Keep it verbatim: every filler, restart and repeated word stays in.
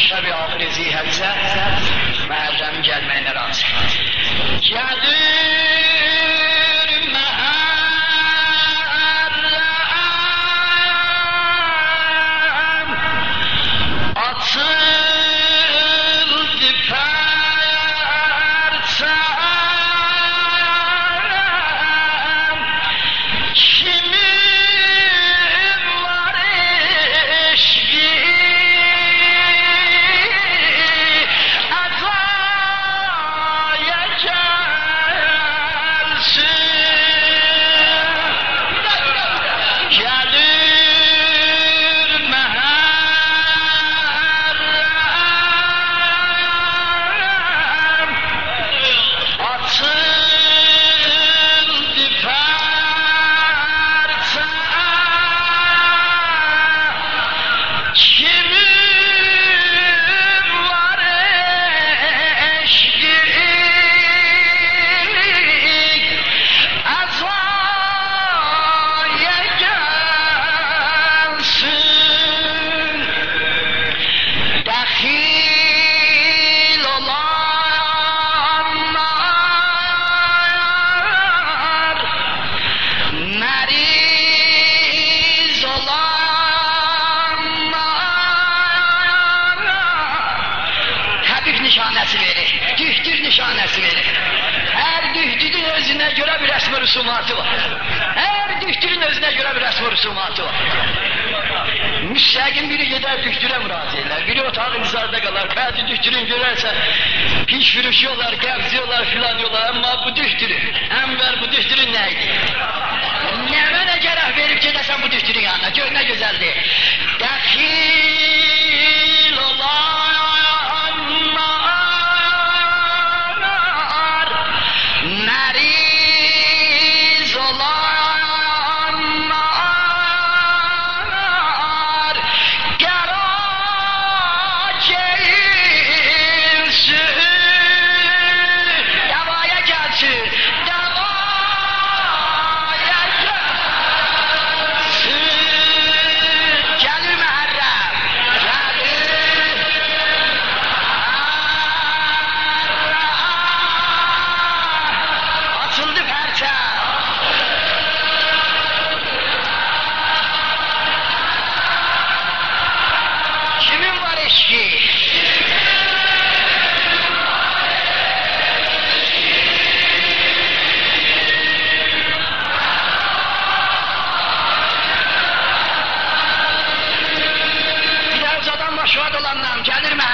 şəb-i axir-i zihərizə Məhərrəmin gəlməyinə razı. Gəlir Məhərrəm, açıldı pərçəm, kimin var eşqi nişanəsi verir, dühtür nişanəsi verir. Hər dühtürün özünə görə bir rəsm-i rüsumatı var. Hər dühtürün özünə görə bir rəsm-i rüsumatı var. Müştəqin biri gedər dühtürə müraciə edər, biri otaq intizarda qalar, bəzi dühtürün görərsə piş vuruşuyorlar, qəbziyorlar filan diyorlar, amma bu dühtürü, əmvər bu dühtürün nəydi? Nəmə nə gərək verib gedəsən bu dühtürün yanına, gör nə gözəldir. Dəxil olar meriz olanlar gelsin, davaya gelsin, davaya gelsin. Gelir Məhərrəm, gelir açıldı pərçəm. Kimin var eşki? Bir de uzadan başvard olandan gelir Məhərrəm.